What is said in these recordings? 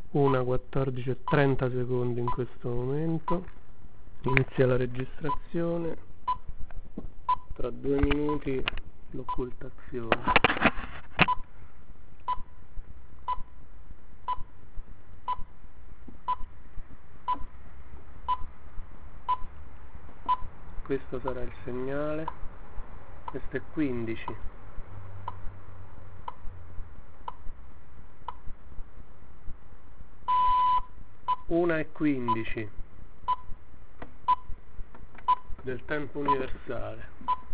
1:14:30 secondi in questo momento. Inizia la registrazione. Tra 2 minuti l'occultazione. Questo sarà il segnale. Questo è 15. 1:15 del tempo universale.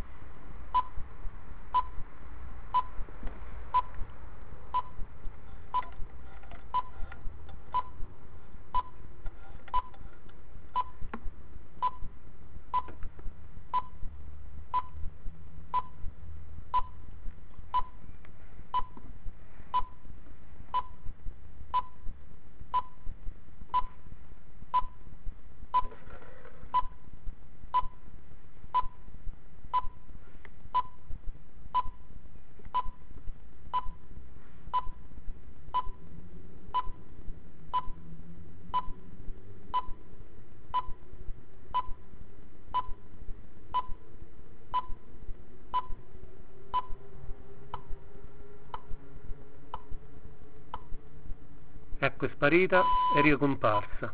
Ecco, è sparita e ricomparsa.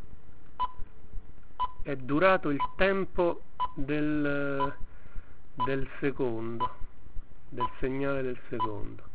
È durato il tempo del secondo, del segnale del secondo.